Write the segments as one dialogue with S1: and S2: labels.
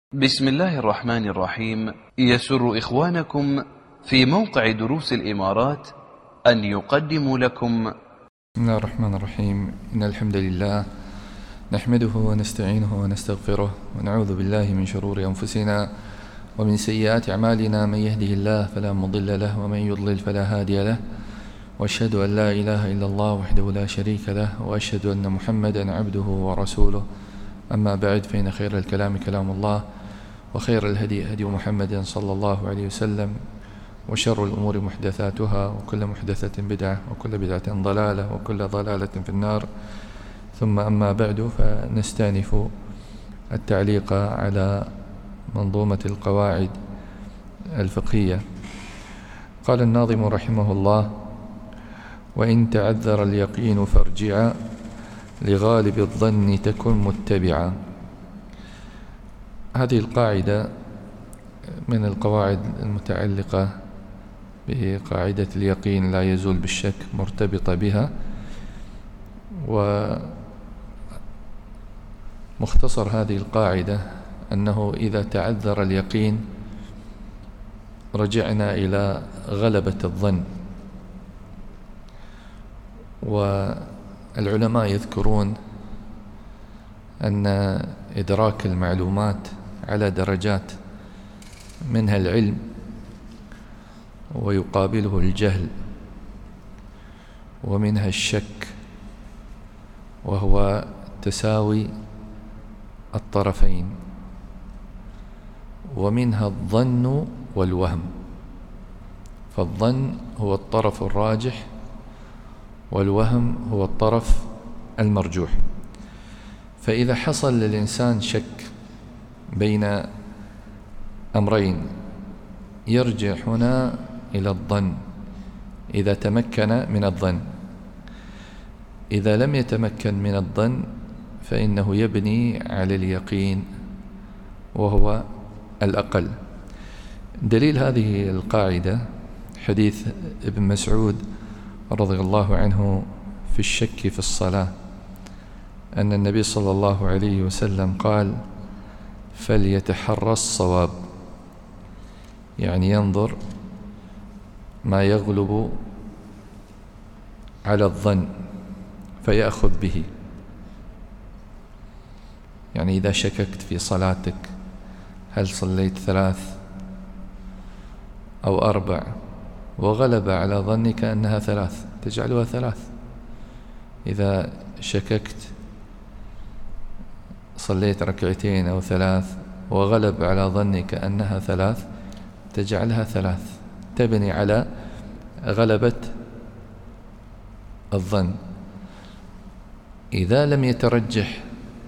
S1: بسم الله الرحمن الرحيم. يسر إخوانكم في موقع دروس الإمارات أن يقدموا لكم
S2: بسم الله الرحمن الرحيم. إن الحمد لله نحمده ونستعينه ونستغفره ونعوذ بالله من شرور أنفسنا ومن سيئات أعمالنا. من يهده الله فلا مضل له ومن يضلل فلا هادي له، وأشهد أن لا إله إلا الله وحده لا شريك له، وأشهد أن محمدا عبده ورسوله. أما بعد، فإن خير الكلام كلام الله، وخير الهدي هدي محمد صلى الله عليه وسلم، وشر الأمور محدثاتها، وكل محدثة بدعة، وكل بدعة ضلالة، وكل ضلالة في النار. ثم أما بعد، فنستأنف التعليق على منظومة القواعد الفقهية. قال الناظم رحمه الله: وإن تعذر اليقين فارجعا، لغالب الظن تكن متبعا. هذه القاعدة من القواعد المتعلقة بقاعدة اليقين لا يزول بالشك، مرتبطة بها. ومختصر هذه القاعدة أنه إذا تعذر اليقين رجعنا إلى غلبة الظن. والعلماء يذكرون أن إدراك المعلومات على درجات، منها العلم ويقابله الجهل، ومنها الشك وهو تساوي الطرفين، ومنها الظن والوهم. فالظن هو الطرف الراجح، والوهم هو الطرف المرجوح. فإذا حصل للإنسان شك بين أمرين يرجع هنا إلى الظن إذا تمكن من الظن. إذا لم يتمكن من الظن فإنه يبني على اليقين وهو الأقل. دليل هذه القاعدة حديث ابن مسعود رضي الله عنه في الشك في الصلاة، أن النبي صلى الله عليه وسلم قال: فليتحرى الصواب، يعني ينظر ما يغلب على الظن فيأخذ به. يعني إذا شككت في صلاتك، هل صليت 3 أو 4، وغلب على ظنك أنها 3، تجعلها 3. إذا شككت صليت 2 أو 3 وغلب على ظنك أنها 3، تجعلها 3، تبني على غلبة الظن. إذا لم يترجح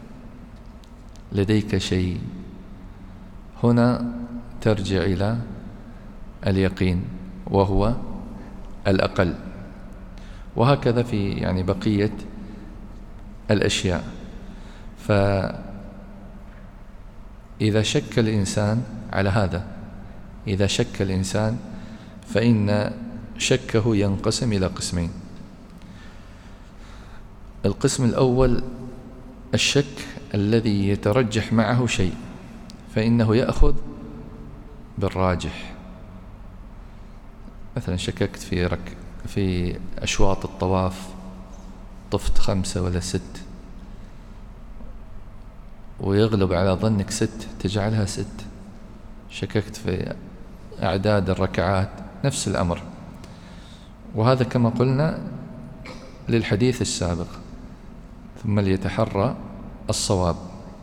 S2: لديك شيء، هنا ترجع إلى اليقين وهو الأقل. وهكذا في بقية الأشياء. فإذا شك الإنسان على هذا، إذا شك الإنسان فإن شكه ينقسم إلى قسمين. القسم الأول الشك الذي يترجح معه شيء، فإنه يأخذ بالراجح. مثلا شككت في أشواط الطواف، طفت 5 ولا 6، ويغلب على ظنك 6، تجعلها 6. شككت في أعداد الركعات، نفس الأمر. وهذا كما قلنا للحديث السابق: ثم ليتحرى الصواب.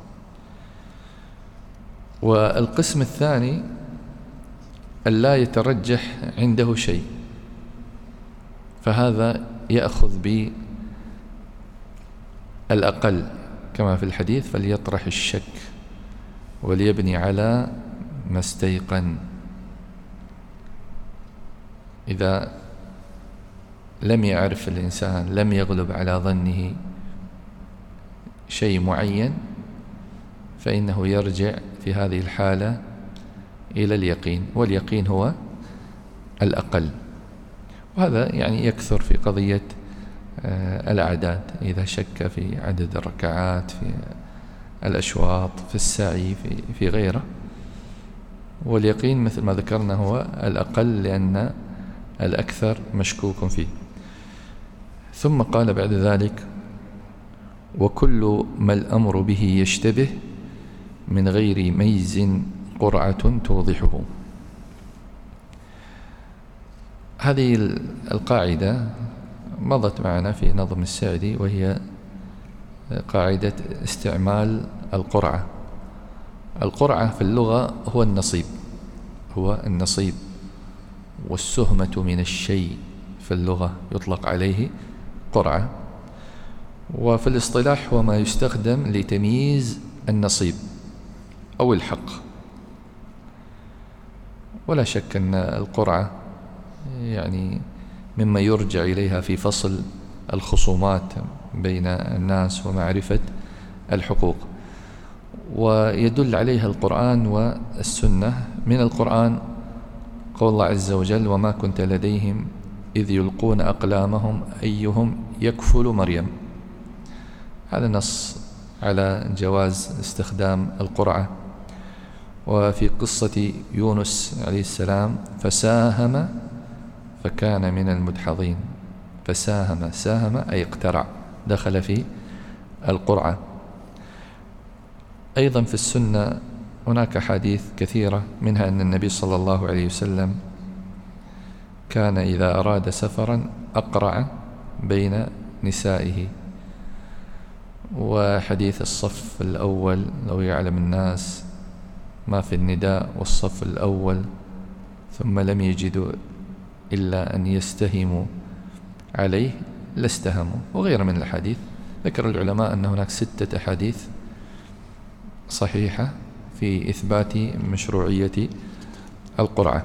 S2: والقسم الثاني ألا يترجح عنده شيء، فهذا يأخذ بالأقل كما في الحديث: فليطرح الشك وليبني على ما استيقن. إذا لم يعرف الإنسان، لم يغلب على ظنه شيء معين، فإنه يرجع في هذه الحالة إلى اليقين، واليقين هو الأقل. وهذا يكثر في قضية الأعداد. إذا شك في عدد الركعات، في الأشواط، في السعي، في غيره. واليقين مثل ما ذكرنا هو الأقل لأن الأكثر مشكوك فيه. ثم قال بعد ذلك: وكل ما الأمر به يشتبه من غير ميز قرعة توضحه. هذه القاعدة مضت معنا في نظم السعدي، وهي قاعدة استعمال القرعة. القرعة في اللغة هو النصيب، والسهمة من الشيء في اللغة يطلق عليه قرعة. وفي الاصطلاح هو ما يستخدم لتمييز النصيب أو الحق. ولا شك أن القرعة يعني مما يرجع إليها في فصل الخصومات بين الناس ومعرفة الحقوق، ويدل عليها القرآن والسنة. من القرآن قول الله عز وجل: وما كنت لديهم إذ يلقون أقلامهم أيهم يكفل مريم. هذا نص على جواز استخدام القرعة. وفي قصة يونس عليه السلام: فساهم فكان من المدحضين. ساهم أي اقترع، دخل في القرعة. أيضا في السنة هناك حديث كثيرة، منها أن النبي صلى الله عليه وسلم كان إذا أراد سفرا أقرع بين نسائه. وحديث الصف الأول: لو يعلم الناس ما في النداء والصف الأول ثم لم يجدوا إلا أن يستهموا عليه لاستهموا، وغير من الحديث. ذكر العلماء أن هناك 6 أحاديث صحيحة في إثبات مشروعية القرعة.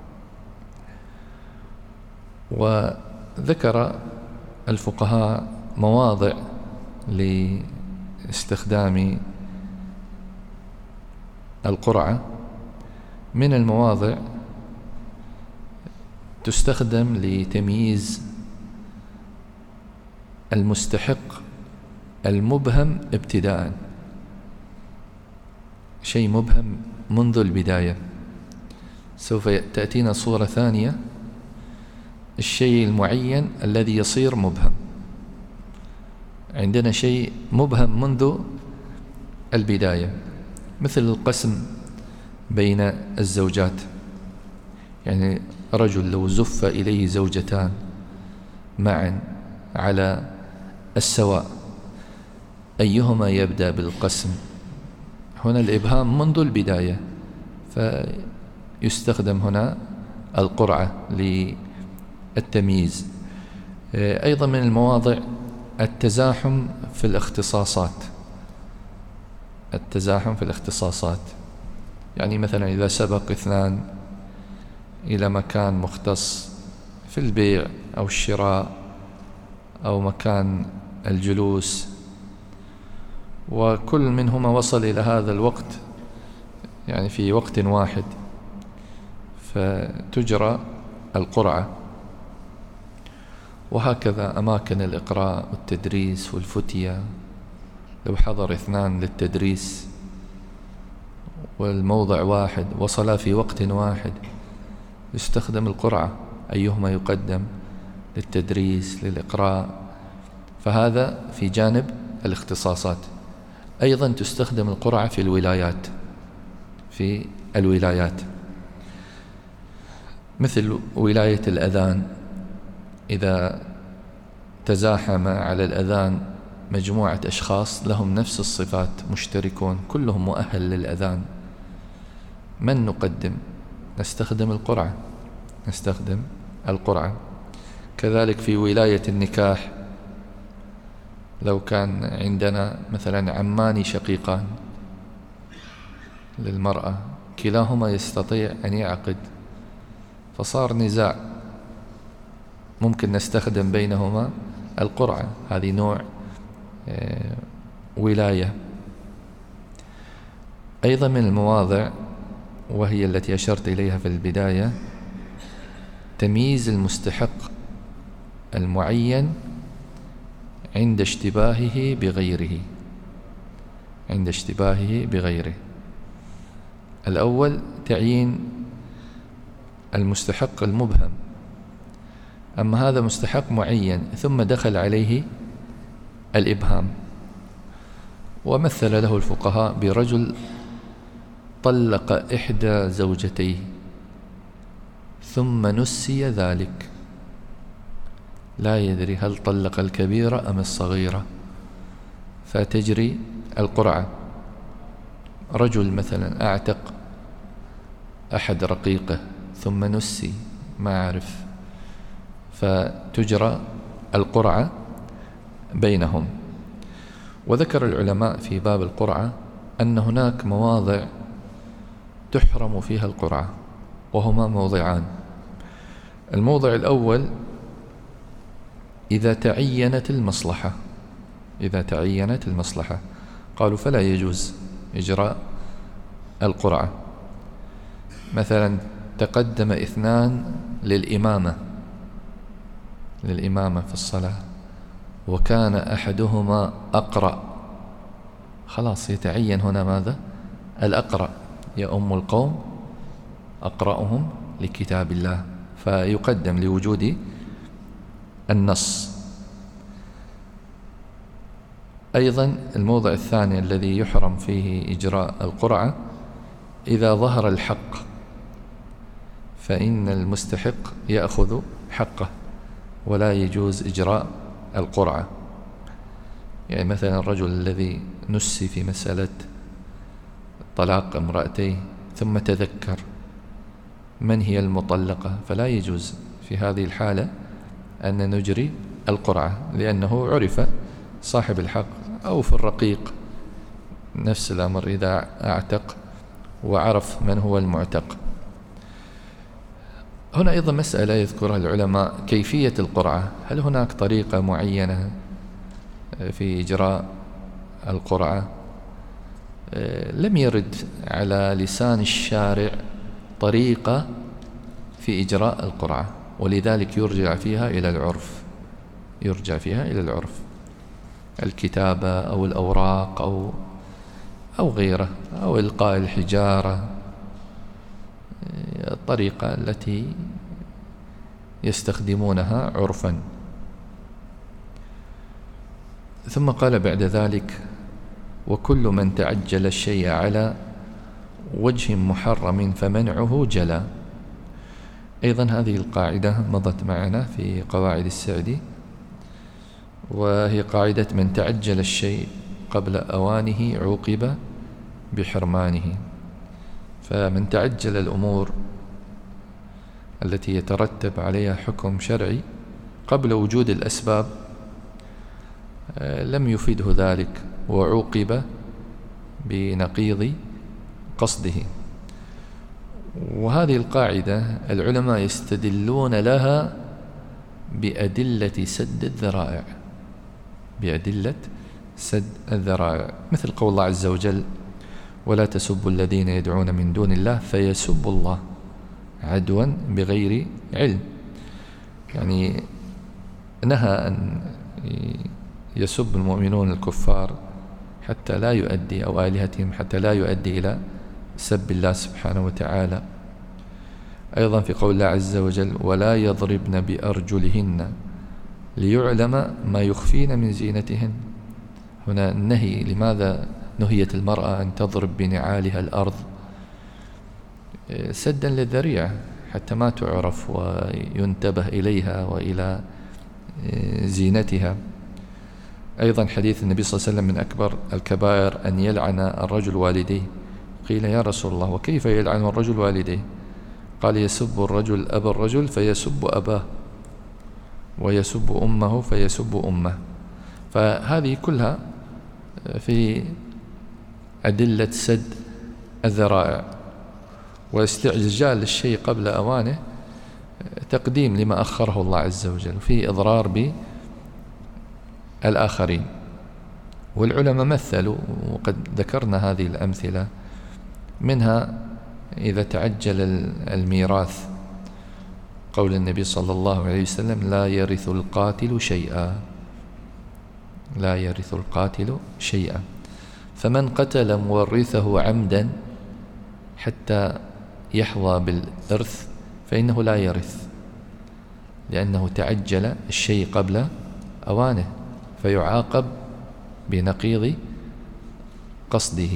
S2: وذكر الفقهاء مواضع لاستخدام القرعة. من المواضع تستخدم لتمييز المستحق المبهم ابتداءً، شيء مبهم منذ البداية. سوف تأتينا صورة ثانية، الشيء المعين الذي يصير مبهم. عندنا شيء مبهم منذ البداية، مثل القسم بين الزوجات. يعني رجل لو زف إليه زوجتان معا على السواء، أيهما يبدأ بالقسم؟ هنا الإبهام منذ البداية، فيستخدم هنا القرعة للتمييز. أيضا من المواضع التزاحم في الاختصاصات. يعني مثلا إذا سبق 2 إلى مكان مختص في البيع أو الشراء أو مكان الجلوس، وكل منهما وصل إلى هذا الوقت يعني في وقت واحد، فتجرى القرعة. وهكذا أماكن الإقراء والتدريس والفتية، لو حضر 2 للتدريس والموضع واحد وصلا في وقت واحد، يستخدم القرعة أيهما يقدم للتدريس للإقراء. فهذا في جانب الاختصاصات. أيضا تستخدم القرعة في الولايات، مثل ولاية الأذان. إذا تزاحم على الأذان مجموعة أشخاص لهم نفس الصفات، مشتركون، كلهم مؤهل للأذان، من نقدم؟ نستخدم القرعة. كذلك في ولاية النكاح، لو كان عندنا مثلا عمان شقيقان للمرأة، كلاهما يستطيع أن يعقد، فصار نزاع، ممكن نستخدم بينهما القرعة. هذه نوع ولاية. أيضا من المواضع، وهي التي أشرت إليها في البداية، تمييز المستحق المعين عند اشتباهه بغيره. عند اشتباهه بغيره. الأول تعيين المستحق المبهم، أما هذا مستحق معين ثم دخل عليه الإبهام. ومثل له الفقهاء برجل طلق إحدى زوجتيه ثم نسي ذلك، لا يدري هل طلق الكبيرة أم الصغيرة، فتجري القرعة. رجل مثلا أعتق أحد رقيقه ثم نسي ما عرف، فتجرى القرعة بينهم. وذكر العلماء في باب القرعة أن هناك مواضع تحرم فيها القرعة، وهما موضعان. الموضع الأول إذا تعينت المصلحة قالوا فلا يجوز إجراء القرعة. مثلا تقدم اثنان للإمامة في الصلاة وكان أحدهما أقرأ، خلاص يتعين هنا ماذا؟ الأقرأ، يؤم القوم أقرأهم لكتاب الله، فيقدم لوجود النص. أيضا الموضع الثاني الذي يحرم فيه إجراء القرعة إذا ظهر الحق، فإن المستحق يأخذ حقه ولا يجوز إجراء القرعة. يعني مثلا الرجل الذي نسي في مسألة طلاق امرأتيه ثم تذكر من هي المطلقة، فلا يجوز في هذه الحالة أن نجري القرعة، لأنه عرف صاحب الحق. أو في الرقيق نفس الأمر، إذا أعتق وعرف من هو المعتق. هنا أيضا مسألة يذكرها العلماء، كيفية القرعة. هل هناك طريقة معينة في إجراء القرعة؟ لم يرد على لسان الشارع طريقة في إجراء القرعة، ولذلك يرجع فيها إلى العرف، الكتابة أو الأوراق أو غيره، أو إلقاء الحجارة، الطريقة التي يستخدمونها عرفا. ثم قال بعد ذلك: وكل من تعجل الشيء على وجه محرم فمنعه جلا. أيضا هذه القاعدة مضت معنا في قواعد السعدي، وهي قاعدة من تعجل الشيء قبل أوانه عوقب بحرمانه. فمن تعجل الأمور التي يترتب عليها حكم شرعي قبل وجود الأسباب لم يفيده ذلك، وعوقب بنقيض قصده. وهذه القاعدة العلماء يستدلون لها بأدلة سد الذرائع، مثل قول الله عز وجل: ولا تسبوا الذين يدعون من دون الله فيسبوا الله عدوا بغير علم. يعني نهى أن يسب المؤمنون الكفار حتى لا يؤدي، أو آلهتهم حتى لا يؤدي إلى سب الله سبحانه وتعالى. أيضا في قول الله عز وجل: ولا يضربن بأرجلهن ليعلم ما يخفين من زينتهن. هنا النهي، لماذا نهيت المرأة أن تضرب بنعالها الأرض؟ سدا للذريعة حتى ما تعرف وينتبه إليها وإلى زينتها. أيضا حديث النبي صلى الله عليه وسلم: من أكبر الكبائر أن يلعن الرجل والديه. قيل: يا رسول الله وكيف يلعن الرجل والديه؟ قال: يسب الرجل أبا الرجل فيسب أباه، ويسب أمه فيسب أمه. فهذه كلها في أدلة سد الذرائع، واستعجال الشيء قبل أوانه تقديم لما أخره الله عز وجل، فيه إضرار بالآخرين. والعلماء مثلوا، وقد ذكرنا هذه الأمثلة، منها إذا تعجل الميراث، قول النبي صلى الله عليه وسلم: لا يرث القاتل شيئا. فمن قتل مورثه عمدا حتى يحظى بالإرث فإنه لا يرث، لأنه تعجل الشيء قبل أوانه، فيعاقب بنقيض قصده.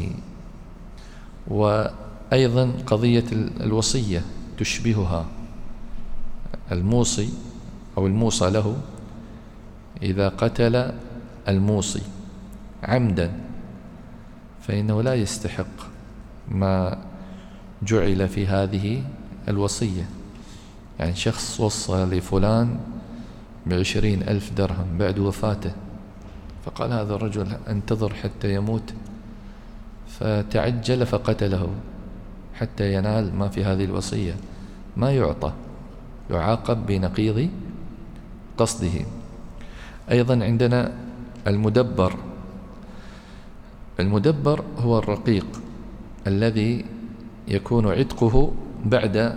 S2: وأيضا قضية الوصية تشبهها. الموصي أو الموصى له إذا قتل الموصي عمدا فإنه لا يستحق ما جعل في هذه الوصية. يعني شخص وصى لفلان ب20,000 درهم بعد وفاته، فقال هذا الرجل انتظر حتى يموت، فتعجل فقتله حتى ينال ما في هذه الوصية، ما يعطى، يعاقب بنقيض قصده. أيضا عندنا المدبر. المدبر هو الرقيق الذي يكون عتقه بعد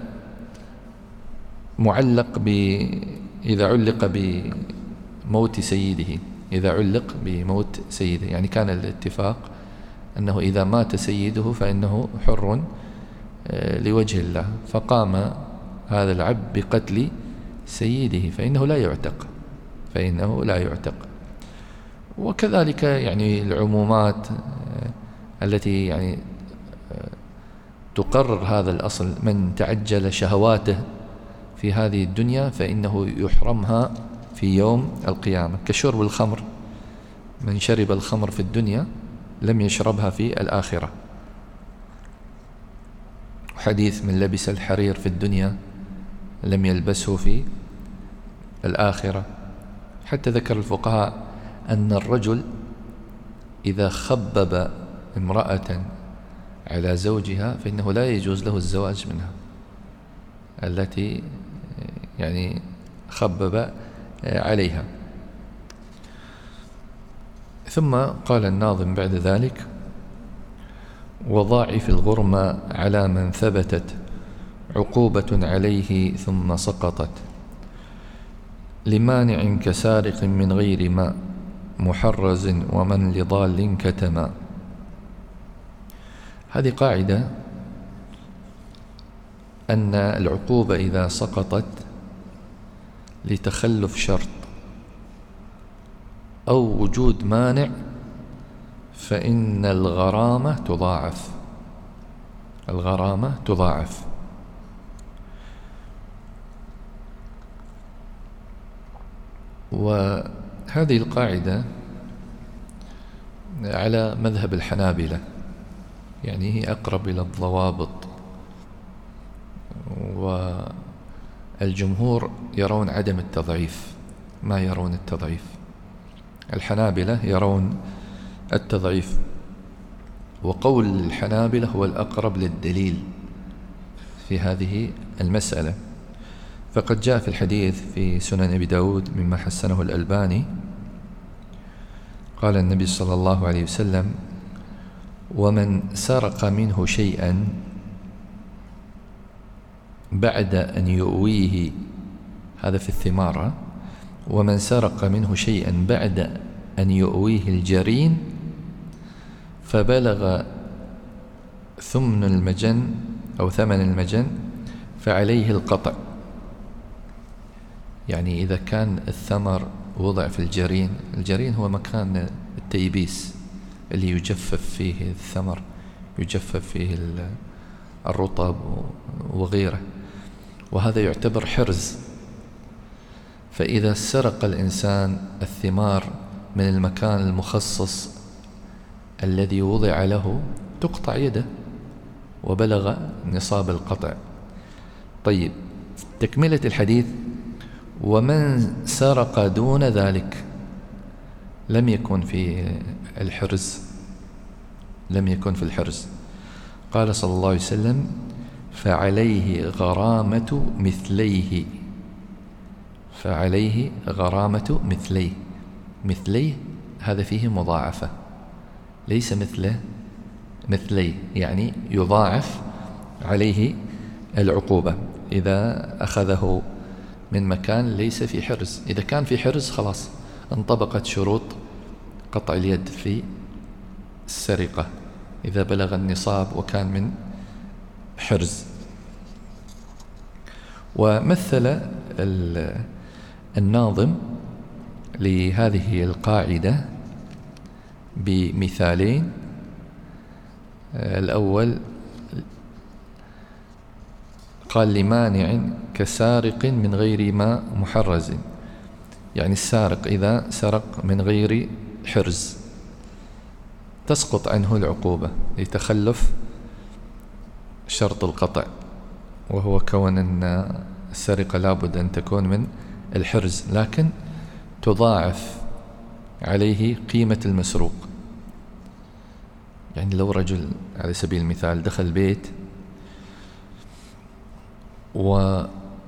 S2: معلق إذا علق بموت سيده، إذا علق بموت سيده. يعني كان الاتفاق أنه إذا مات سيده فإنه حر لوجه الله، فقام هذا العبد بقتل سيده فإنه لا يعتق. وكذلك يعني العمومات التي يعني تقرر هذا الأصل: من تعجل شهواته في هذه الدنيا فإنه يحرمها في يوم القيامة، كشرب الخمر، من شرب الخمر في الدنيا لم يشربها في الآخرة. حديث: من لبس الحرير في الدنيا لم يلبسه في الآخرة. حتى ذكر الفقهاء أن الرجل إذا خبب امرأة على زوجها فإنه لا يجوز له الزواج منها، التي يعني خبب عليها. ثم قال الناظم بعد ذلك: وضاعف الغرم على من ثبتت عقوبة عليه ثم سقطت، لمانع كسارق من غير ما محرز ومن لضال كتما. هذه قاعدة أن العقوبة إذا سقطت لتخلف شرط أو وجود مانع فإن الغرامة تضاعف. وهذه القاعدة على مذهب الحنابلة، يعني هي أقرب إلى الضوابط، والجمهور يرون عدم التضعيف، ما يرون التضعيف. الحنابلة يرون التضعيف، وقول الحنابلة هو الأقرب للدليل في هذه المسألة. فقد جاء في الحديث في سنن أبي داود مما حسنه الألباني، قال النبي صلى الله عليه وسلم: ومن سرق منه شيئا بعد أن يؤويه، هذا في الثمار، ومن سرق منه شيئا بعد أن يؤويه الجرين فبلغ ثمن المجن أو ثمن المجن فعليه القطع. يعني إذا كان الثمر وضع في الجرين هو مكان التيبيس اللي يجفف فيه الثمر، يجفف فيه الرطب وغيره، وهذا يعتبر حرز. فإذا سرق الإنسان الثمار من المكان المخصص الذي وضع له تقطع يده وبلغ نصاب القطع. طيب، تكملة الحديث: ومن سرق دون ذلك لم يكن في الحرز، قال صلى الله عليه وسلم: فعليه غرامة مثليه. هذا فيه مضاعفة، ليس مثليه، يعني يضاعف عليه العقوبة إذا أخذه من مكان ليس في حرز. إذا كان في حرز خلاص انطبقت شروط قطع اليد في السرقة إذا بلغ النصاب وكان من حرز. ومثل الناظم لهذه القاعدة بمثالين. الأول قال لمانع كسارق من غير ما محرز، يعني السارق إذا سرق من غير حرز تسقط عنه العقوبة لتخلف شرط القطع، وهو كون أن السرقة لابد أن تكون من الحرز، لكن تضاعف عليه قيمة المسروق. يعني لو رجل على سبيل المثال دخل بيت ودخل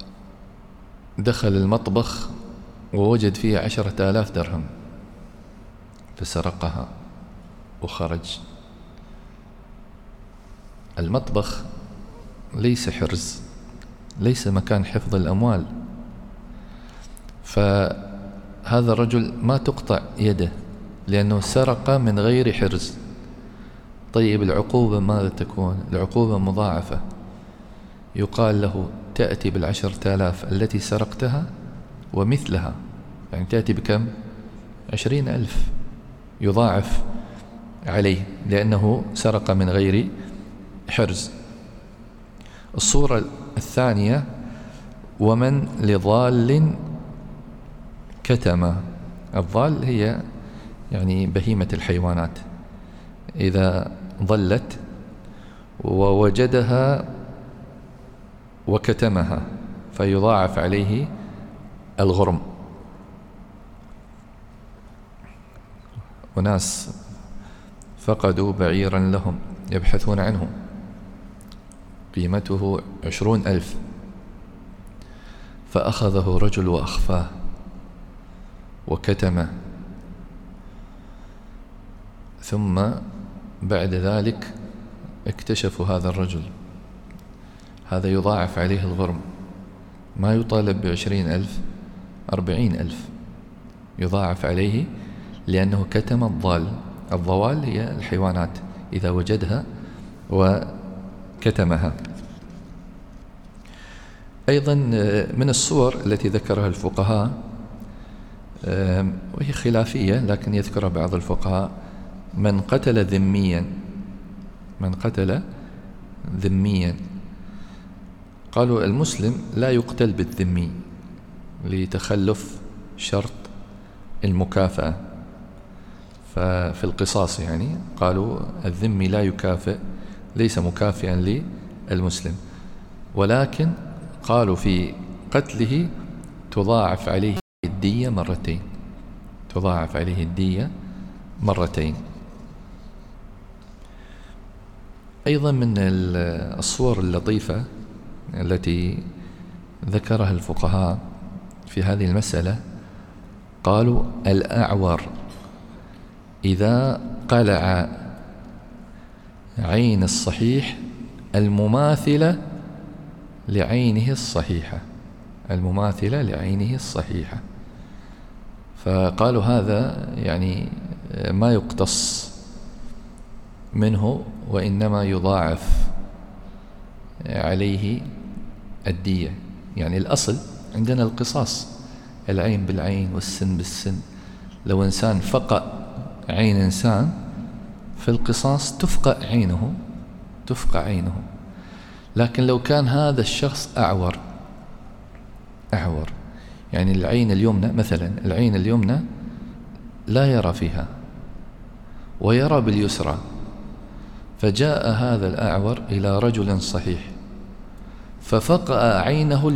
S2: المطبخ ووجد فيه 10,000 درهم فسرقها وخرج، المطبخ ليس حرز، ليس مكان حفظ الأموال، فهذا الرجل ما تقطع يده لأنه سرق من غير حرز. طيب العقوبة ماذا تكون؟ العقوبة مضاعفة، يقال له تأتي ب10,000 التي سرقتها ومثلها، يعني تأتي بكم؟ 20,000، يضاعف عليه لأنه سرق من غير حرز. الصورة الثانية ومن لضال كتم. الضال هي يعني بهيمة الحيوانات، إذا ضلت ووجدها وكتمها فيضاعف عليه الغرم. وناس فقدوا بعيرا لهم يبحثون عنه قيمته 20,000 فأخذه رجل وأخفاه وكتمه، ثم بعد ذلك اكتشفوا هذا الرجل، هذا يضاعف عليه الغرم، ما يطالب ب20,000، 40,000 يضاعف عليه لأنه كتم الضال. الضوال هي الحيوانات إذا وجدها وكتمها. أيضا من الصور التي ذكرها الفقهاء وهي خلافية لكن يذكرها بعض الفقهاء، من قتل ذميا، قالوا المسلم لا يقتل بالذمي لتخلف شرط المكافأة، ففي القصاص يعني قالوا الذمي لا يكافئ، ليس مكافئا للمسلم، ولكن قالوا في قتله تضاعف عليه الدية مرتين. أيضا من الصور اللطيفة التي ذكرها الفقهاء في هذه المسألة، قالوا الأعور إذا قلع عين الصحيح المماثلة لعينه الصحيحة، فقالوا هذا يعني ما يقتص منه وإنما يضاعف عليه الدية. يعني الأصل عندنا القصاص، العين بالعين والسن بالسن، لو إنسان فقأ عين إنسان في القصاص تفقأ عينه، لكن لو كان هذا الشخص أعور يعني العين اليمنى مثلا، العين اليمنى لا يرى فيها ويرى باليسرى، فجاء هذا الأعور إلى رجل صحيح ففقأ عينه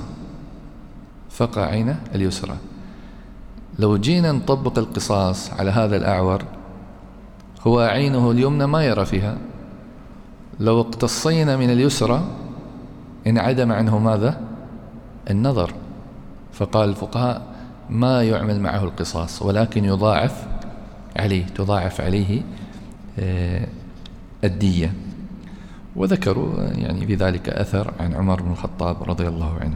S2: اليسرى، لو جينا نطبق القصاص على هذا الأعور هو عينه اليمنى ما يرى فيها، لو اقتصينا من اليسرى انعدم عنه ماذا؟ النظر. فقال الفقهاء ما يعمل معه القصاص ولكن تضاعف عليه الدية. وذكروا يعني في ذلك أثر عن عمر بن الخطاب رضي الله عنه.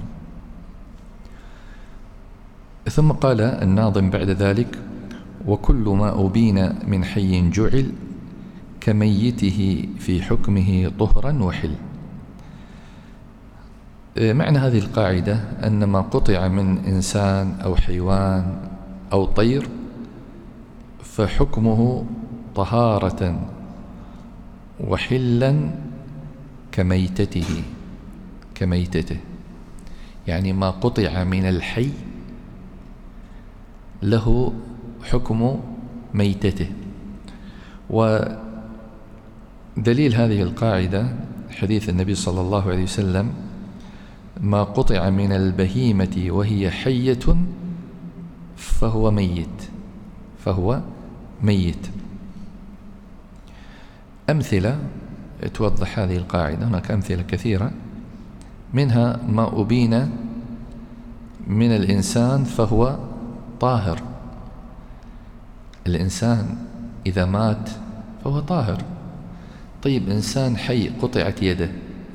S2: ثم قال الناظم بعد ذلك: وكل ما أبين من حي جعل كميته في حكمه طهرا وحل. معنى هذه القاعدة أن ما قطع من إنسان أو حيوان أو طير فحكمه طهارة وحلا كميتته، يعني ما قطع من الحي له حكم ميتته. ودليل هذه القاعدة حديث النبي صلى الله عليه وسلم: ما قطع من البهيمة وهي حية فهو ميت. أمثلة توضح هذه القاعدة، هناك أمثلة كثيرة، منها ما أبين من الإنسان فهو طاهر. الإنسان إذا مات فهو طاهر. طيب إنسان حي قطعت يده،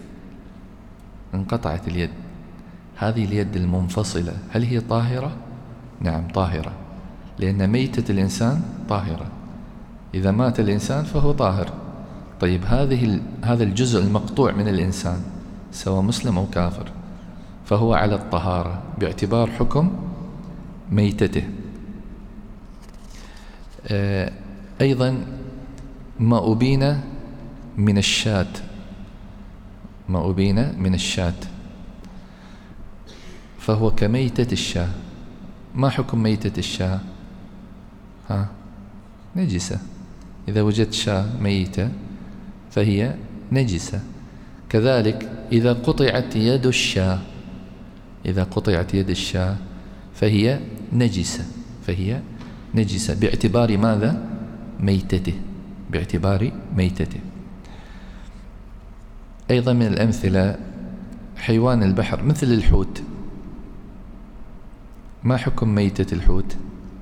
S2: انقطعت اليد، هذه اليد المنفصلة هل هي طاهرة؟ نعم طاهرة، لأن ميتة الإنسان طاهرة. إذا مات الإنسان فهو طاهر. طيب هذا الجزء المقطوع من الإنسان سواء مسلم أو كافر فهو على الطهارة باعتبار حكم ميتته. أيضا ما أبين من الشاة فهو كميتة الشاة. ما حكم ميتة الشاة؟ نجسة. إذا وجدت شاة ميتة فهي نجسة. كذلك إذا قطعت يد الشاة فهي نجسة باعتبار ماذا؟ ميتته. أيضا من الأمثلة حيوان البحر مثل الحوت. ما حكم ميتة الحوت؟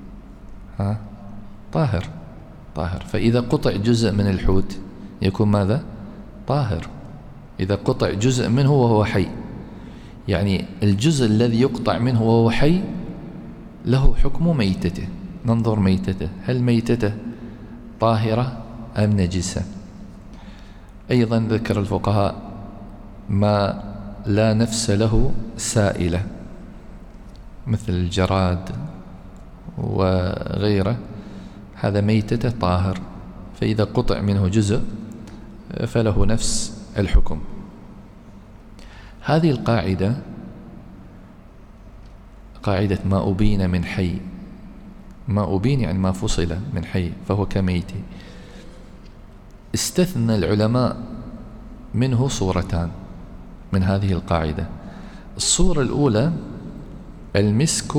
S2: طاهر. فإذا قطع جزء من الحوت يكون ماذا؟ طاهر. إذا قطع جزء منه وهو حي، يعني الجزء الذي يقطع منه وهو حي له حكم ميتته. ننظر ميتته، هل ميتته طاهرة أم نجسة؟ أيضا ذكر الفقهاء ما لا نفس له سائلة مثل الجراد وغيره، هذا ميتته طاهر، فإذا قطع منه جزء فله نفس الحكم. هذه القاعدة قاعدة ما أبين من حي، ما أبين يعني ما فصل من حي فهو كميت. استثنى العلماء منه صورتان من هذه القاعدة. الصورة الأولى المسك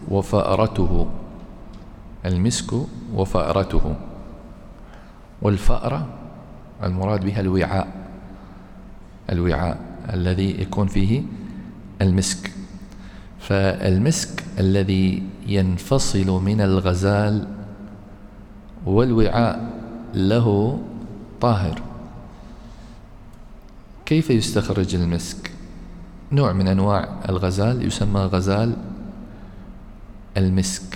S2: وفأرته، والفأرة المراد بها الوعاء الذي يكون فيه المسك. فالمسك الذي ينفصل من الغزال والوعاء له طاهر. كيف يستخرج المسك؟ نوع من أنواع الغزال يسمى غزال المسك،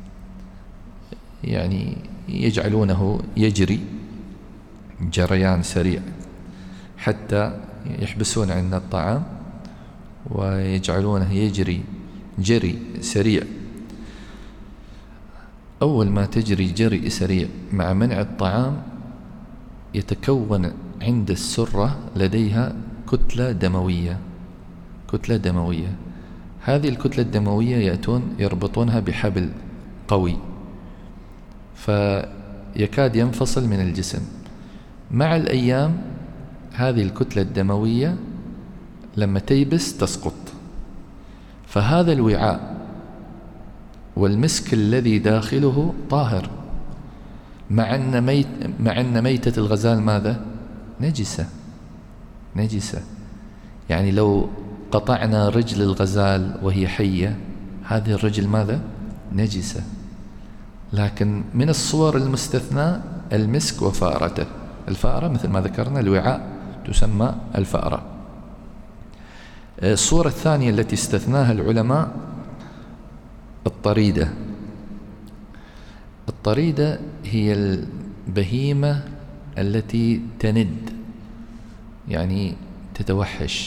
S2: يعني يجعلونه يجري جريان سريع حتى يحبسون عنا الطعام ويجعلونه يجري جري سريع. أول ما تجري جري سريع مع منع الطعام يتكون عند السرة لديها كتلة دموية. هذه الكتلة الدموية يربطونها بحبل قوي فيكاد ينفصل من الجسم. مع الأيام هذه الكتلة الدموية لما تيبس تسقط، فهذا الوعاء والمسك الذي داخله طاهر، مع أن ميتة الغزال ماذا؟ نجسة. يعني لو قطعنا رجل الغزال وهي حية هذه الرجل ماذا؟ نجسة. لكن من الصور المستثنى المسك وفأرته. الفأرة مثل ما ذكرنا الوعاء تسمى الفأرة. الصورة الثانية التي استثناها العلماء الطريدة هي البهيمة التي تند، يعني تتوحش.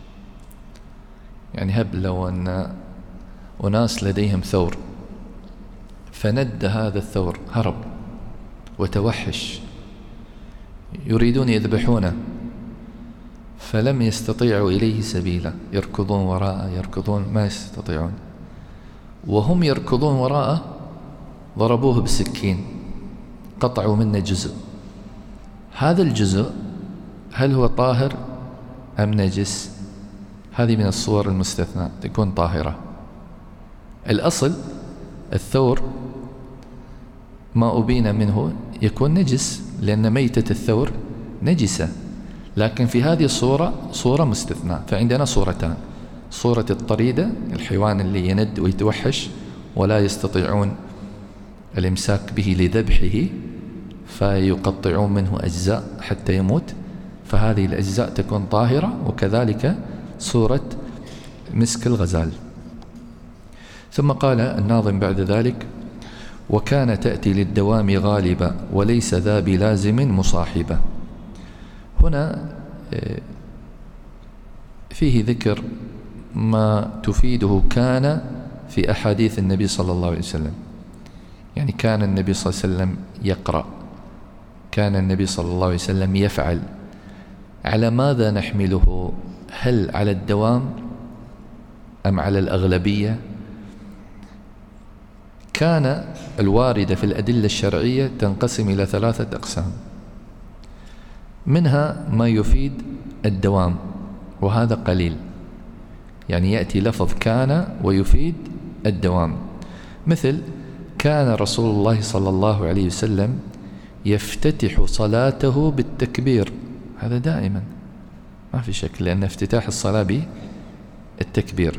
S2: يعني هب لو أن أناس لديهم ثور فند هذا الثور، هرب وتوحش، يريدون يذبحونه فلم يستطيعوا إليه سبيلا، يركضون وراءه يركضون ما يستطيعون، وهم يركضون وراءه ضربوه بالسكين، قطعوا منه جزء. هذا الجزء هل هو طاهر أم نجس؟ هذه من الصور المستثنى، تكون طاهرة. الأصل الثور ما أبين منه يكون نجس، لأن ميتة الثور نجسة، لكن في هذه الصورة صورة مستثنى. فعندنا صورتان: صورة الطريدة، الحيوان اللي يند ويتوحش ولا يستطيعون الإمساك به لذبحه فيقطعون منه أجزاء حتى يموت، فهذه الأجزاء تكون طاهرة. وكذلك صورة مسك الغزال. ثم قال الناظم بعد ذلك: وكان تأتي للدوام غالبة وليس ذا بلازم مصاحبة. هنا فيه ذكر ما تفيده كان في أحاديث النبي صلى الله عليه وسلم. يعني كان النبي صلى الله عليه وسلم يقرأ، كان النبي صلى الله عليه وسلم يفعل. على ماذا نحمله؟ هل على الدوام أم على الأغلبية؟ كان الواردة في الأدلة الشرعية تنقسم إلى 3 أقسام، منها ما يفيد الدوام وهذا قليل، يعني يأتي لفظ كان ويفيد الدوام، مثل كان رسول الله صلى الله عليه وسلم يفتتح صلاته بالتكبير، هذا دائما ما في شك، لأن افتتاح الصلاة بالتكبير.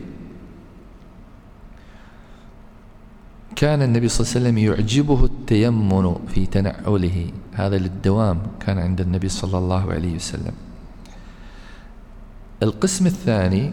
S2: كان النبي صلى الله عليه وسلم يعجبه التيمن في تنعله، هذا للدوام كان عند النبي صلى الله عليه وسلم. القسم الثاني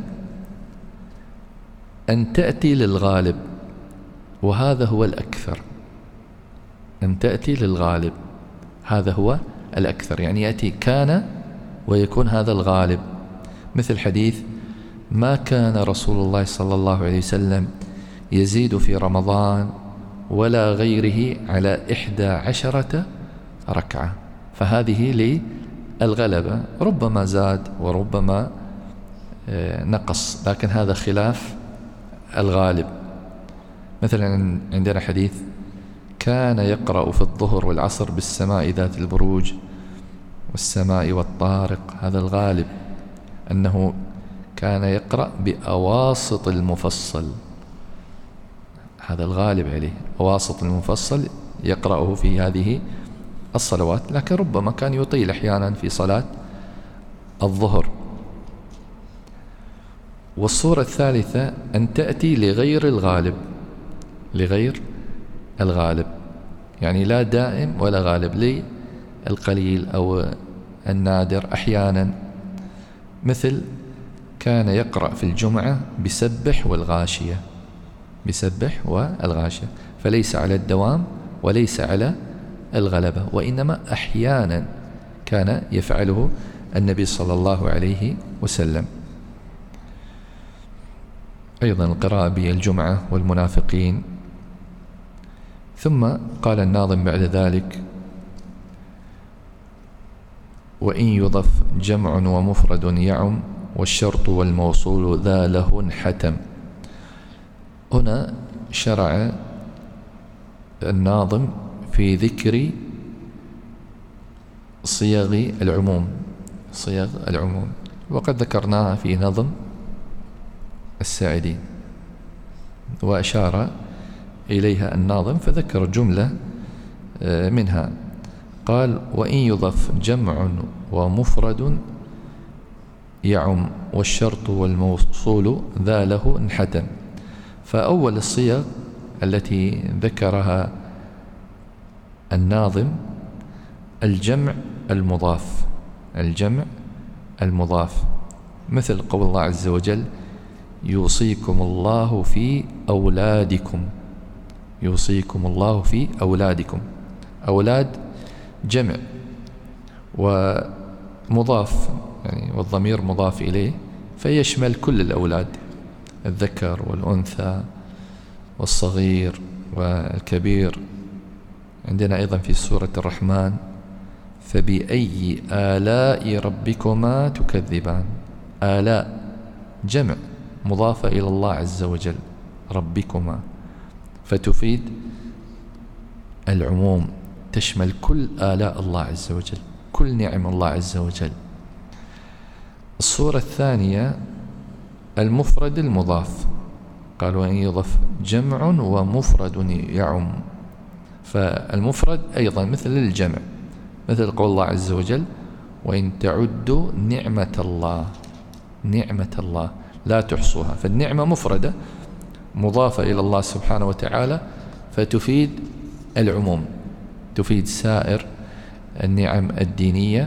S2: أن تأتي للغالب، وهذا هو الأكثر. أن تأتي للغالب هذا هو الأكثر، يعني يأتي كان ويكون هذا الغالب، مثل حديث ما كان رسول الله صلى الله عليه وسلم يزيد في رمضان ولا غيره على 11 ركعة، فهذه للغلبة، ربما زاد وربما نقص، لكن هذا خلاف الغالب. مثلا عندنا حديث كان يقرأ في الظهر والعصر بالسماء ذات البروج والسماء والطارق، هذا الغالب أنه كان يقرأ بأواسط المفصل، هذا الغالب عليه، أواسط المفصل يقرأه في هذه الصلوات، لكن ربما كان يطيل أحيانا في صلاة الظهر. والصورة الثالثة أن تأتي لغير الغالب، لغير الغالب، يعني لا دائم ولا غالب، للقليل أو النادر أحيانا، مثل كان يقرأ في الجمعة بسبح والغاشية، بسبح والغاشية، فليس على الدوام وليس على الغلبة، وإنما أحيانا كان يفعله النبي صلى الله عليه وسلم. أيضا القراءة بالجمعة والمنافقين. ثم قال الناظم بعد ذلك وإن يضف جمع ومفرد يعم والشرط والموصول ذا له انحتم. هنا شرع الناظم في ذكر صيغ العموم، صيغ العموم، وقد ذكرناها في نظم الساعدي وأشار إليها الناظم، فذكر جملة منها، قال وإن يضف جمع ومفرد يعم والشرط والموصول ذا له انحتم. فأول الصيغ التي ذكرها الناظم الجمع المضاف، الجمع المضاف، مثل قول الله عز وجل يوصيكم الله في أولادكم، يوصيكم الله في أولادكم، أولاد جمع، ومضاف يعني والضمير مضاف إليه، فيشمل كل الأولاد، الذكر والأنثى والصغير والكبير. عندنا أيضا في سورة الرحمن: فبأي آلاء ربكما تكذبان. آلاء جمع مضافة إلى الله عز وجل، ربكما، فتفيد العموم، تشمل كل آلاء الله عز وجل، كل نعم الله عز وجل. الصورة الثانية المفرد المضاف، قالوا أن يضاف جمع ومفرد يعم. فالمفرد أيضا مثل الجمع، مثل قول الله عز وجل: وإن تعدوا نعمة الله لا تحصوها. فالنعمة مفردة مضافة إلى الله سبحانه وتعالى، فتفيد العموم، تفيد سائر النعم الدينية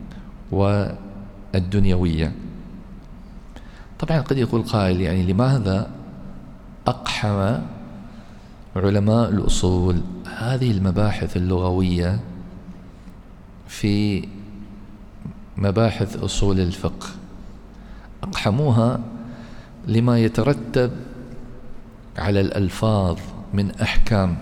S2: والدنيوية. طبعا قد يقول قائل: يعني لماذا أقحم علماء الأصول هذه المباحث اللغوية في مباحث أصول الفقه؟ أقحموها لما يترتب على الألفاظ من أحكام،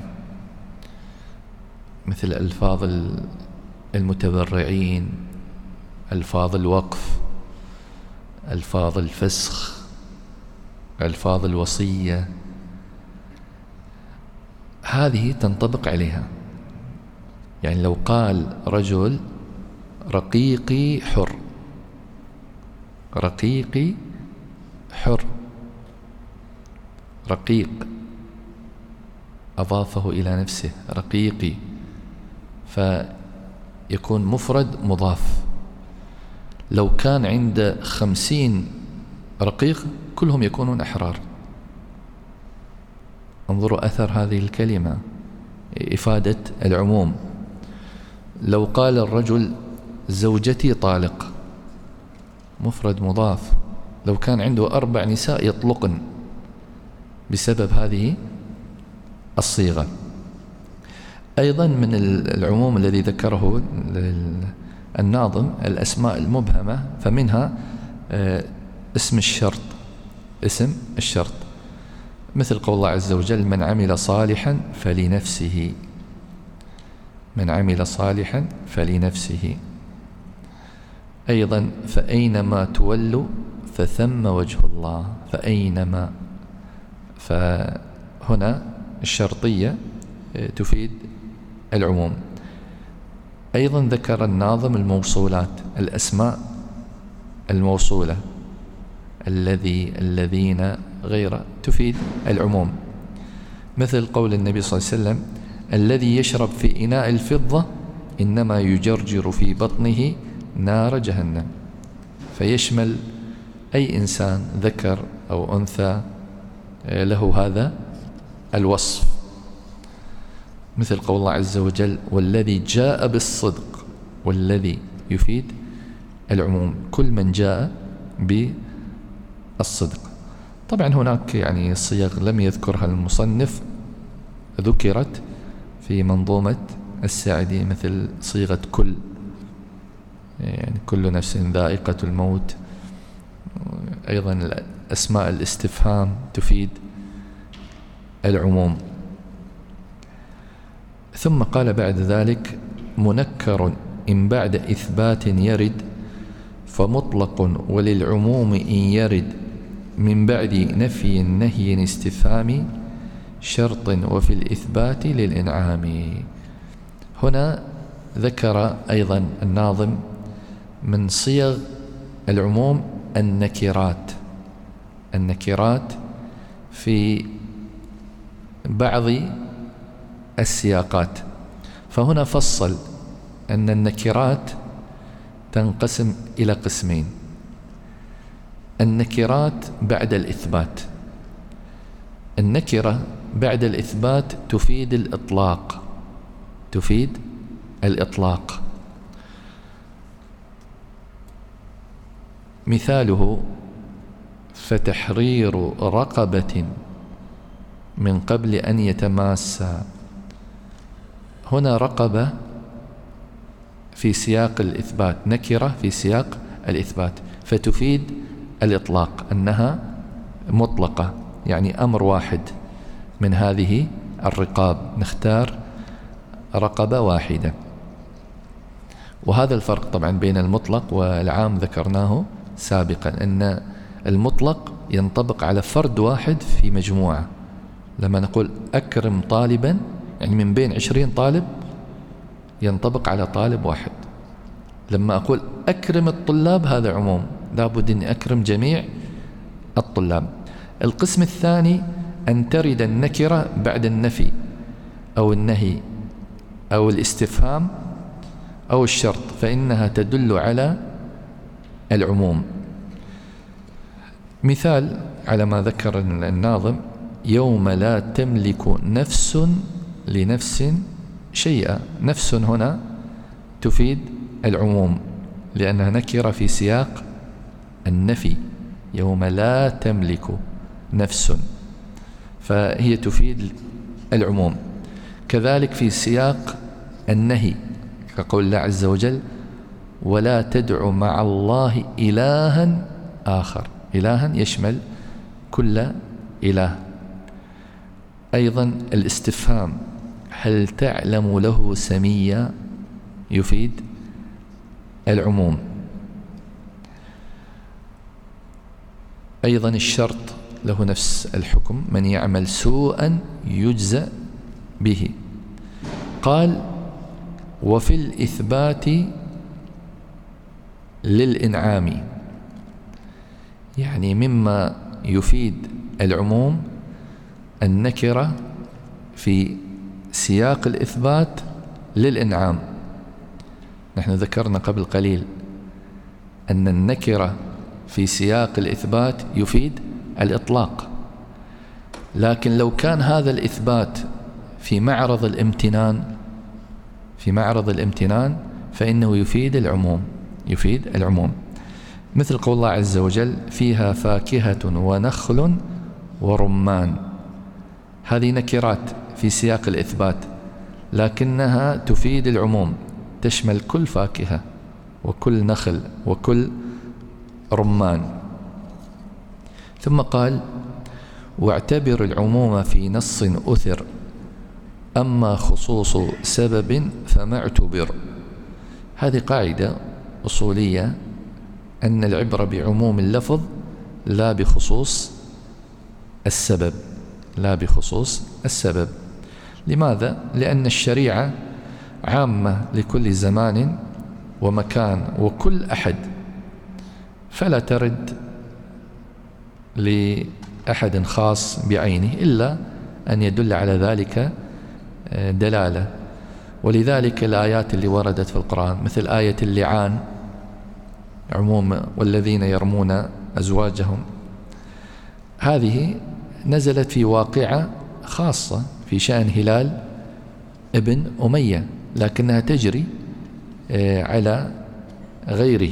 S2: مثل ألفاظ المتبرعين، ألفاظ الوقف، ألفاظ الفسخ، ألفاظ الوصية، هذه تنطبق عليها. يعني لو قال رجل: رقيقي حر، رقيقي حر، رقيق أضافه إلى نفسه، رقيقي، فيكون مفرد مضاف. لو كان عند 50 رقيق كلهم يكونون أحرار. انظروا أثر هذه الكلمة، إفادة العموم. لو قال الرجل: زوجتي طالق، مفرد مضاف، لو كان عنده 4 نساء يطلقن بسبب هذه الصيغة. أيضا من العموم الذي ذكره الناظم الأسماء المبهمة، فمنها اسم الشرط، اسم الشرط، مثل قول الله عز وجل: من عمل صالحا فلنفسه، من عمل صالحا فلنفسه. أيضا فأينما تولوا فثم وجه الله، فأينما، فهنا الشرطية تفيد العموم. أيضا ذكر الناظم الموصولات، الأسماء الموصولة، الذي، الذين، غيره، تفيد العموم، مثل قول النبي صلى الله عليه وسلم: الذي يشرب في إناء الفضة إنما يجرجر في بطنه نار جهنم. فيشمل أي إنسان ذكر أو أنثى له هذا الوصف، مثل قول الله عز وجل: والذي جاء بالصدق، والذي يفيد العموم، كل من جاء بالصدق. طبعا هناك يعني صيغ لم يذكرها المصنف، ذكرت في منظومة الساعدي، مثل صيغة كل، يعني كل نفس ذائقة الموت. أيضا أسماء الاستفهام تفيد العموم. ثم قال بعد ذلك: منكر إن بعد إثبات يرد، فمطلق وللعموم إن يرد، من بعد نفي نهي استفهام، شرط وفي الإثبات للإنعام. هنا ذكر أيضا الناظم من صيغ العموم النكرات، النكرات في بعض السياقات. فهنا فصل أن النكرات تنقسم إلى قسمين: النكرات بعد الإثبات. النكرة بعد الإثبات تفيد الإطلاق، تفيد الإطلاق. مثاله: فتحرير رقبة من قبل أن يتماسا. هنا رقبة في سياق الإثبات، نكرة في سياق الإثبات، فتفيد الإطلاق، أنها مطلقة، يعني أمر واحد من هذه الرقاب، نختار رقبة واحدة. وهذا الفرق طبعا بين المطلق والعام ذكرناه سابقا، أن المطلق ينطبق على فرد واحد في مجموعة. لما نقول أكرم طالبا، يعني من بين 20 طالب ينطبق على طالب واحد. لما أقول أكرم الطلاب هذا عموم، لابد أن أكرم جميع الطلاب. القسم الثاني أن ترد النكرة بعد النفي أو النهي أو الاستفهام أو الشرط، فإنها تدل على العموم. مثال على ما ذكر الناظم: يوم لا تملك نفس لنفس شيئا. نفس هنا تفيد العموم لأنها نكرة في سياق النفي، يوم لا تملك نفس، فهي تفيد العموم. كذلك في سياق النهي كقول الله عز وجل: ولا تدع مع الله إلها آخر. إلها يشمل كل إله. أيضا الاستفهام: هل تعلم له سميا؟ يفيد العموم. أيضا الشرط له نفس الحكم: من يعمل سوءا يجزى به. قال: وفي الإثبات للإنعام، يعني مما يفيد العموم النكرة في سياق الإثبات للإنعام. نحن ذكرنا قبل قليل أن النكرة في سياق الإثبات يفيد الإطلاق، لكن لو كان هذا الإثبات في معرض الامتنان فإنه يفيد العموم. مثل قول الله عز وجل: فيها فاكهة ونخل ورمان. هذه نكرات في سياق الإثبات لكنها تفيد العموم، تشمل كل فاكهة وكل نخل وكل رمان. ثم قال: واعتبر العموم في نص أثر، أما خصوص سبب فما اعتبر. هذه قاعدة أصولية، أن العبرة بعموم اللفظ لا بخصوص السبب. لماذا؟ لأن الشريعة عامة لكل زمان ومكان وكل أحد، فلا ترد لأحد خاص بعينه إلا أن يدل على ذلك دلالة. ولذلك الآيات اللي وردت في القرآن مثل آية اللعان عموم: والذين يرمون أزواجهم، هذه نزلت في واقعة خاصة في شأن هلال ابن أمية، لكنها تجري على غيره.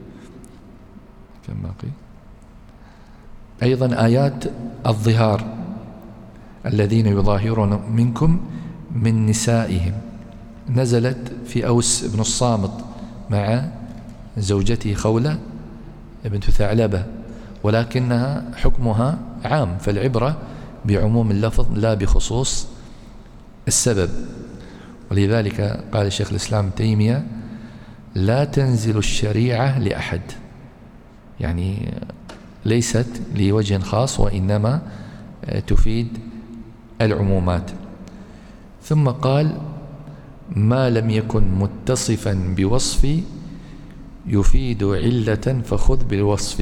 S2: أيضا آيات الظهار: الذين يظاهرون منكم من نسائهم، نزلت في أوس بن الصامت مع زوجته خولة بنت ثعلبة، ولكنها حكمها عام، فالعبرة بعموم اللفظ لا بخصوص السبب. ولذلك قال شيخ الإسلام ابن تيمية: لا تنزل الشريعة لأحد، يعني ليست لوجه خاص وإنما تفيد العمومات. ثم قال: ما لم يكن متصفا بوصف يفيد علة فخذ بالوصف.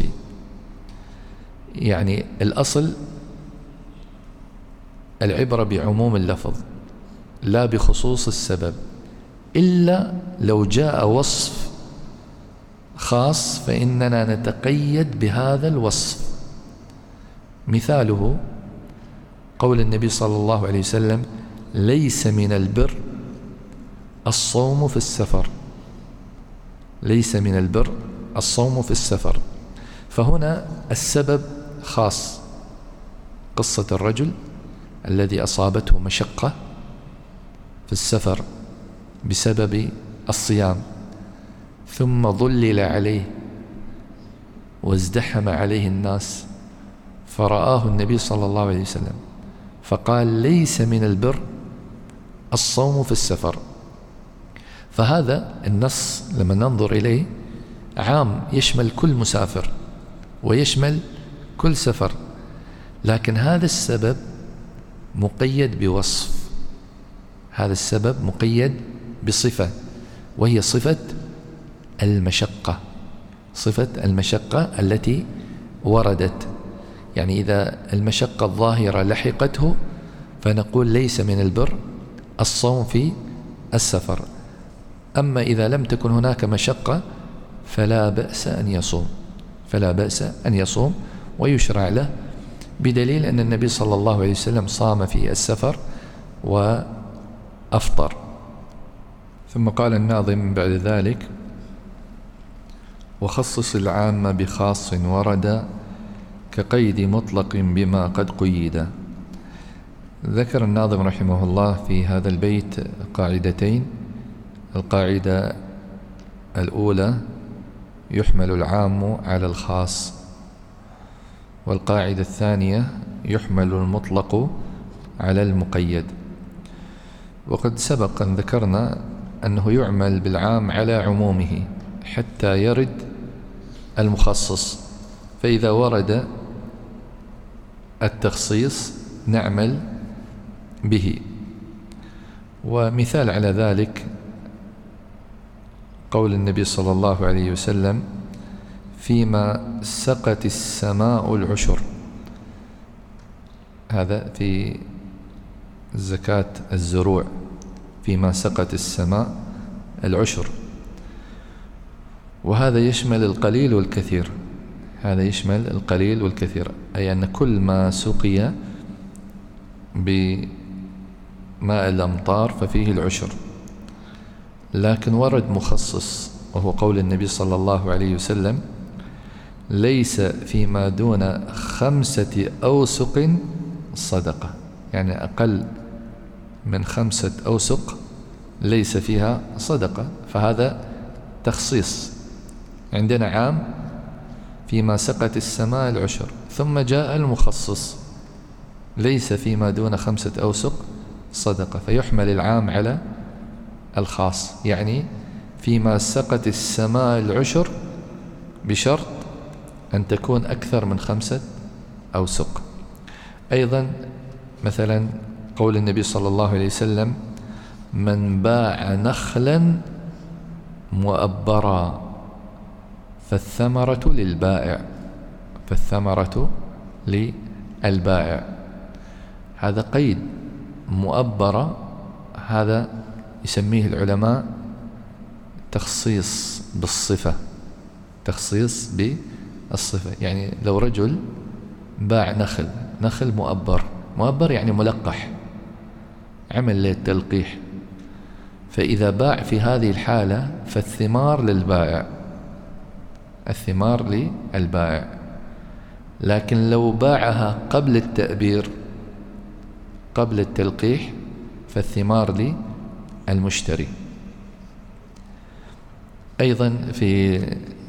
S2: يعني الأصل العبرة بعموم اللفظ لا بخصوص السبب، إلا لو جاء وصف خاص فإننا نتقيد بهذا الوصف. مثاله قول النبي صلى الله عليه وسلم: ليس من البر الصوم في السفر. ليس من البر الصوم في السفر، فهنا السبب خاص، قصة الرجل الذي أصابته مشقة في السفر بسبب الصيام، ثم ظلل عليه وازدحم عليه الناس، فرآه النبي صلى الله عليه وسلم فقال: ليس من البر الصوم في السفر. فهذا النص لما ننظر إليه عام، يشمل كل مسافر ويشمل كل سفر، لكن هذا السبب مقيد بوصف، هذا السبب مقيد بصفة، وهي صفة المشقة، صفة المشقة التي وردت. يعني إذا المشقة الظاهرة لحقته فنقول ليس من البر الصوم في السفر. أما إذا لم تكن هناك مشقة فلا بأس أن يصوم، فلا بأس أن يصوم ويشرع له، بدليل أن النبي صلى الله عليه وسلم صام في السفر وأفطر. ثم قال الناظم بعد ذلك: وخصص العام بخاص ورد كقيد مطلق بما قد قيد. ذكر الناظم رحمه الله في هذا البيت قاعدتين: القاعدة الأولى يحمل العام على الخاص، والقاعدة الثانية يحمل المطلق على المقيد. وقد سبق أن ذكرنا أنه يعمل بالعام على عمومه حتى يرد المخصص، فإذا ورد التخصيص نعمل به. ومثال على ذلك قول النبي صلى الله عليه وسلم: فيما سقت السماء العشر. هذا في زكاة الزروع، فيما سقت السماء العشر، وهذا يشمل القليل والكثير، هذا يشمل القليل والكثير، أي أن كل ما سقي بماء الأمطار ففيه العشر. لكن ورد مخصص وهو قول النبي صلى الله عليه وسلم: ليس فيما دون 5 أوسق صدقة، يعني أقل من 5 أوسق ليس فيها صدقة. فهذا تخصيص. عندنا عام فيما سقت السماء العشر، ثم جاء المخصص: ليس فيما دون 5 أوسق صدقة، فيحمل العام على الخاص، يعني فيما سقت السماء العشر بشرط أن تكون أكثر من 5 أوسق. أيضا مثلا قول النبي صلى الله عليه وسلم: من باع نخلا مؤبرا فالثمرة للبائع، فالثمرة للبائع. هذا قيد مؤبرة، هذا يسميه العلماء تخصيص بالصفة، تخصيص بالصفة. يعني لو رجل باع نخل مؤبر يعني ملقح، عمل للتلقيح، فإذا باع في هذه الحالة فالثمار للبائع، الثمار للبائع. لكن لو باعها قبل التأبير، قبل التلقيح، فالثمار للمشتري. أيضا في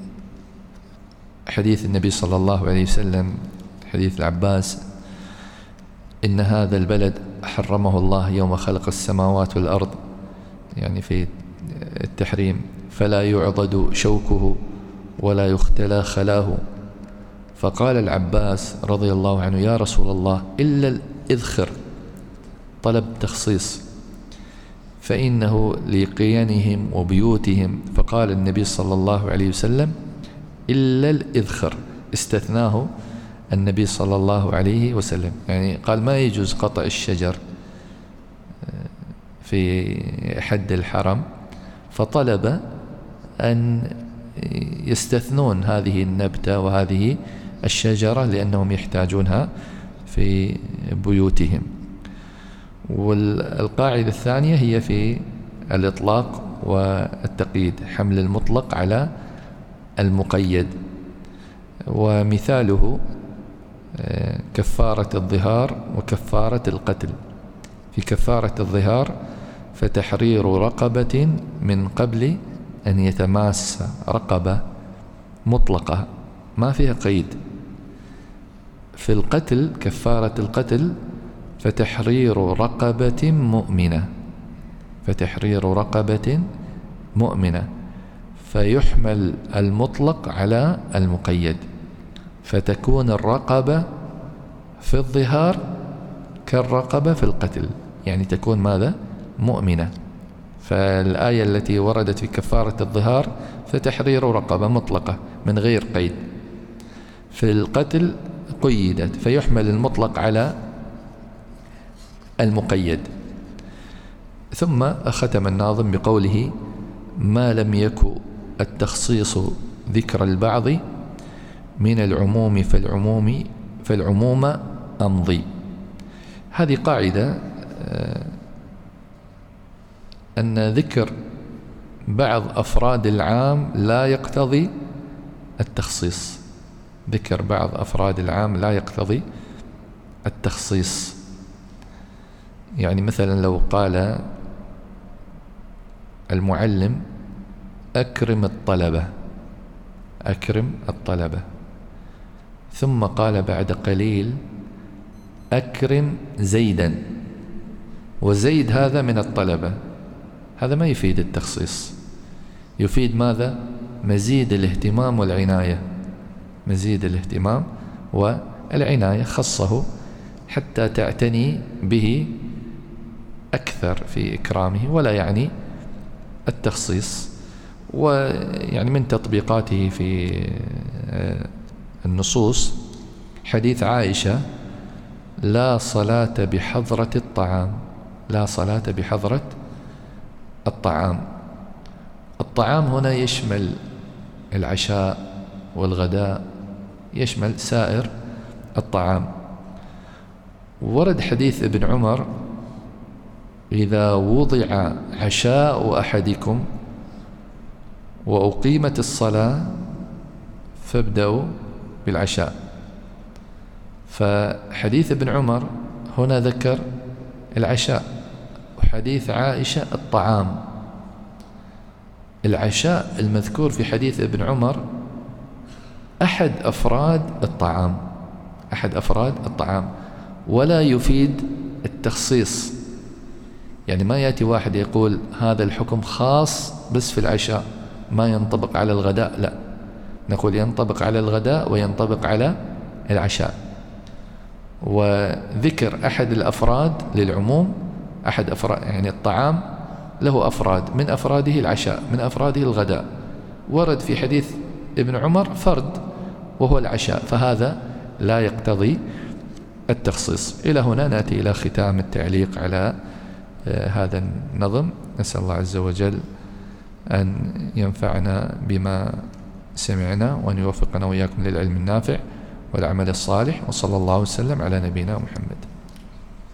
S2: حديث النبي صلى الله عليه وسلم، حديث العباس: إن هذا البلد حرمه الله يوم خلق السماوات والأرض، يعني في التحريم، فلا يعضد شوكه ولا يختلى خلاه. فقال العباس رضي الله عنه: يا رسول الله، إلا الإذخر، طلب تخصيص، فإنه لقينهم وبيوتهم. فقال النبي صلى الله عليه وسلم: إلا الإذخر، استثناه النبي صلى الله عليه وسلم، يعني قال ما يجوز قطع الشجر في حد الحرم، فطلب أن يستثنون هذه النبتة وهذه الشجرة لأنهم يحتاجونها في بيوتهم. والقاعدة الثانية هي في الإطلاق والتقييد، حمل المطلق على المقيد. ومثاله كفارة الظهار وكفارة القتل. في كفارة الظهار فتحرير رقبة من قبل أن يتماس رقبة مطلقة ما فيها قيد. في القتل كفارة القتل فتحرير رقبة مؤمنة، فتحرير رقبة مؤمنة، فيحمل المطلق على المقيد، فتكون الرقبة في الظهار كالرقبة في القتل، يعني تكون ماذا؟ مؤمنة. فالآية التي وردت في كفارة الظهار فتحرير رقبة مطلقة من غير قيد، في القتل قيدت فيحمل المطلق على المقيد. ثم ختم الناظم بقوله: ما لم يكن التخصيص ذكر البعض من العموم فالعموم أمضي. هذه قاعدة أن ذكر بعض أفراد العام لا يقتضي التخصيص، ذكر بعض أفراد العام لا يقتضي التخصيص. يعني مثلا لو قال المعلم أكرم الطلبة، أكرم الطلبة، ثم قال بعد قليل أكرم زيدا، وزيد هذا من الطلبة، هذا ما يفيد التخصيص، يفيد ماذا؟ مزيد الاهتمام والعناية، مزيد الاهتمام والعناية، خصه حتى تعتني به أكثر في إكرامه، ولا يعني التخصيص. ويعني من تطبيقاته في النصوص حديث عائشة: لا صلاة بحضرة الطعام، لا صلاة بحضرة الطعام. الطعام هنا يشمل العشاء والغداء، يشمل سائر الطعام. ورد حديث ابن عمر: إذا وضع عشاء أحدكم وأقيمت الصلاة فابدأوا بالعشاء. فحديث ابن عمر هنا ذكر العشاء، وحديث عائشة الطعام. العشاء المذكور في حديث ابن عمر أحد أفراد الطعام، أحد أفراد الطعام، ولا يفيد التخصيص. يعني ما يأتي واحد يقول هذا الحكم خاص بس في العشاء ما ينطبق على الغداء، لا، نقول ينطبق على الغداء وينطبق على العشاء. وذكر أحد الأفراد للعموم، أحد أفراد يعني الطعام له أفراد، من أفراده العشاء، من أفراده الغداء. ورد في حديث ابن عمر فرد وهو العشاء، فهذا لا يقتضي التخصيص. إلى هنا نأتي إلى ختام التعليق على هذا النظم. نسأل الله عز وجل أن ينفعنا بما سمعنا، وأن يوفقنا وإياكم للعلم النافع والعمل الصالح، وصلى الله وسلم على نبينا محمد.